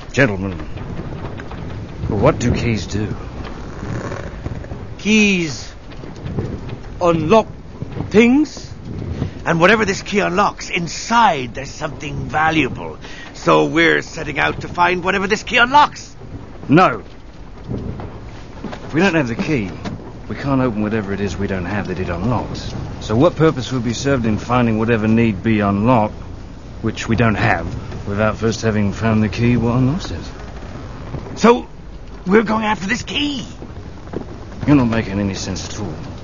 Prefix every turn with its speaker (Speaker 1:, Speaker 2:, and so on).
Speaker 1: Gentlemen, what do keys do?
Speaker 2: Keys unlock things.
Speaker 3: And whatever this key unlocks, inside there's something valuable. So we're setting out to find whatever this key unlocks.
Speaker 1: No. If we don't have the key, we can't open whatever it is we don't have that it unlocks. So what purpose would be served in finding whatever need be unlocked, which we don't have, without first having found the key what unlocks it?
Speaker 3: So we're going after this key.
Speaker 1: You're not making any sense at all.